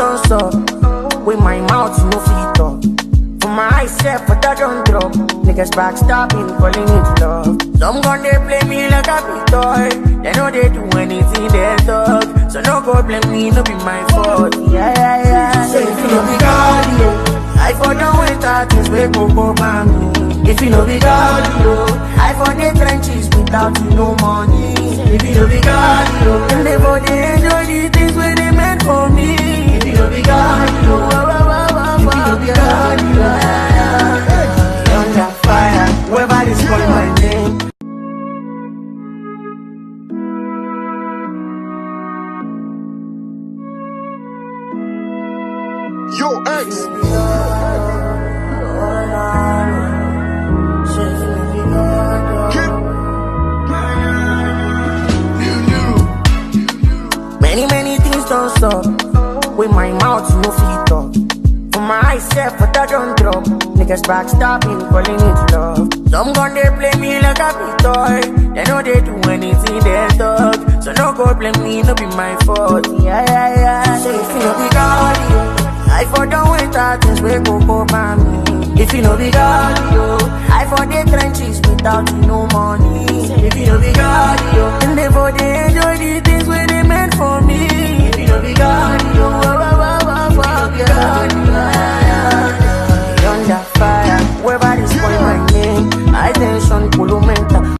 don't stop. With my mouth, no fit talk. For my eyes, set, but I don't drop. Niggas backstabbing, calling it love. Some gun they play me like a big toy. They know they do anything they talk. So no go blame me, no be my fault. Yeah. Say if you no be God, I for don't wait that things we go by me. If you no be God, I for the trenches without you no money. If you no be God, and they for they enjoy the things where they meant for me. If you no be God, if you no be God, under fire, whoever is calling my name. Yo, X. Many things don't stop. With my mouth, no fit talk. For my eyes, set, but I don't drop. Niggas backstabbing, calling it love. Some gun they play me like a big toy. They know they do anything they talk. So no go blame me, no be my fault. Yeah. Say if you no be God, I for don't wait that things we go by me. If you no be God, I for the trenches without you no money. If you no be God, and they for they enjoy the things